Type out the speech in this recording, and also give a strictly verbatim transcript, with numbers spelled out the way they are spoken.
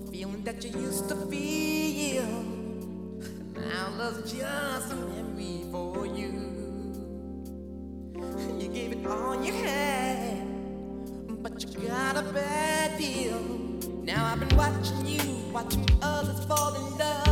feeling that you used to feel. Now love's just a memory for you. You gave it all you had, but you got a bad deal. Now I've been watching you, watching others fall in love.